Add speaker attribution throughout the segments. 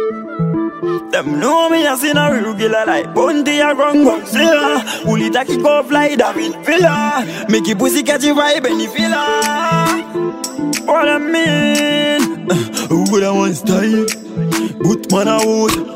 Speaker 1: Them know me as in a regular like Bounty a Grand Godzilla. Bullet a kick off like David Villa. Make your pussy catch your vibe and you feel what I mean. Who would I want style? But man I would.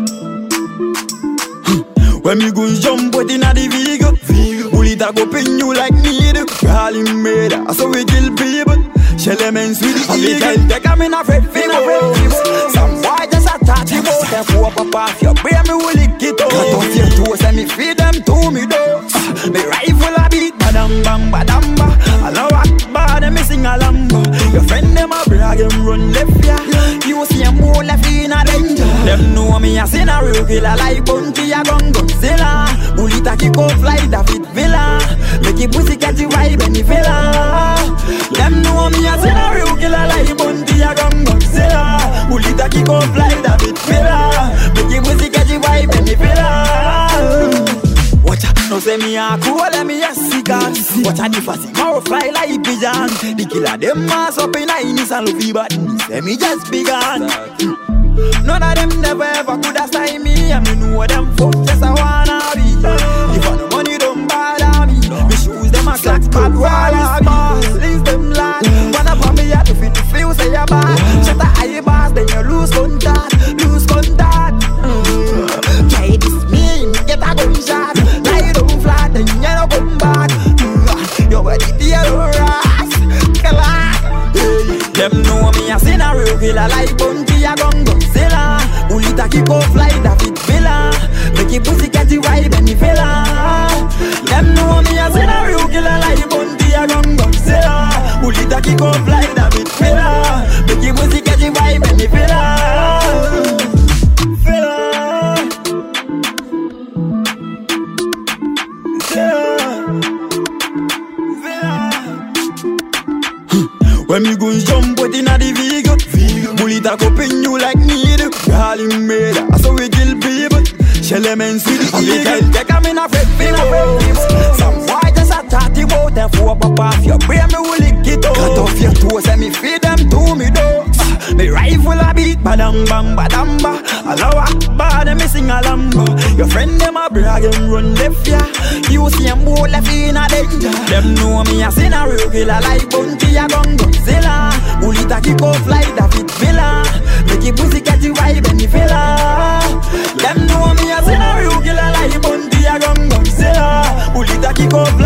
Speaker 1: When me go jump out inna the vehicle, bullet a go pin you like needle. Crawling murder, so we kill people. Shell them ends with the eagle. Take 'em in a fret, some boy just a touch you out. Them four up off your brain, me will lick it out. Cut off your toes and me feed them to me dogs. Me rifle a beat, badam bam badam ba. Allahu Akbar, them me sing a lamba. Your friend them a brag, them run left ya. You see them all left in a danger. Them know me as in a real killer like Bounty a Grand Godzilla. Bullet a kick off like David Villa. Make your pussy catch your vibe and you feel them know me as in a real killer like Bounty a Grand Godzilla. Bullet a kick off like David Villa. Make your pussy catch your vibe and you feel watch out, no say me a cool, let me a cigar. Watch out, the fussy mouth fly like pigeon. The killer them mass up in a Nissan Luffy, but say me just begun. None of them never ever could have signed me. And me know them fuck just a wanna be. If I no money don't bother me. Me shoes them a clocks, bad wallabies. Leave them lad. One up on me at the fit to feel say you're bad. Shut the eye bars, then you lose contact. Lose contact. Try this me get a gunshot. Lie down flat, then you no come back. Your body deal ras. Them know me as in a real killer like Bounty a Grand Godzilla. Bullet a kick off like David Villa. Make your pussy catch your vibe and you feel them know me as in a real killer like Bounty a Grand Godzilla. Bullet a kick off like David Villa. Make your pussy catch your vibe and you feel when me go jump out inna the vehicle, bullet a go pin you like needle. Crawling murder, so we kill people. Shell them ends with the eagle. Take 'em in a fret, some boy just a talk you out. Them four up off your brain, me will lick it out. Cut off your toes and me feed them to me dogs. Me rifle a beat, badam bam badam ba. Allahu Akbar, them me sing a lamba. Your friend them a brag and run left ya. You see them all left in a danger. Them know me as in a real killer like Bounty a Grand Godzilla. Bullet a kick off like David Villa. Make your pussy catch your vibe and you feel them know me as in a real killer like Bounty a Grand Godzilla. Bullet a kick off